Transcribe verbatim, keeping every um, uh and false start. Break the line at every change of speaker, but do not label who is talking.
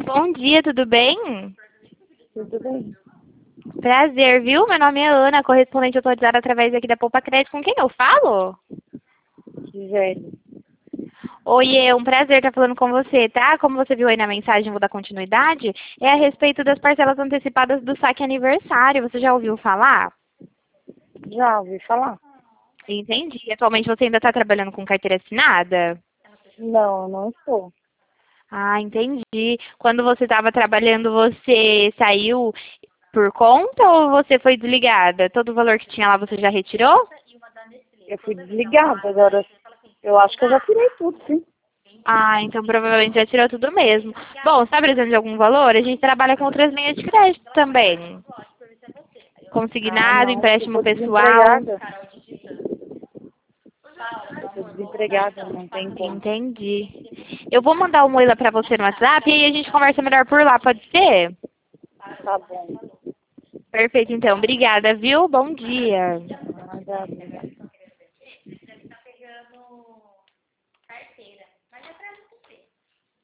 Bom dia, tudo bem?
Tudo bem?
Prazer, viu? Meu nome é Ana, correspondente autorizada através aqui da Poupa Crédito. Com quem eu falo?
Gisele.
Oi, é um prazer estar falando com você, tá? Como você viu aí na mensagem, vou dar continuidade. É a respeito das parcelas antecipadas do saque aniversário. Você já ouviu falar?
Já ouvi falar?
Entendi. Atualmente você ainda está trabalhando com carteira assinada?
Não, eu não estou.
Ah, entendi. Quando você estava trabalhando, você saiu por conta ou você foi desligada? Todo o valor que tinha lá você já retirou?
Eu fui desligada, agora eu acho que eu já tirei tudo, sim.
Ah, então provavelmente já tirou tudo mesmo. Bom, você está precisando de algum valor? A gente trabalha com outras linhas de crédito também.
Ah,
Consignado,
não, eu
empréstimo
tô
pessoal.
desempregada. Eu tô desempregada, não tem como.
Entendi. Eu vou mandar uma lá pra você no WhatsApp e aí a gente conversa melhor por lá, pode ser?
Tá bom.
Perfeito, então. Obrigada, viu? Bom dia.
Nada,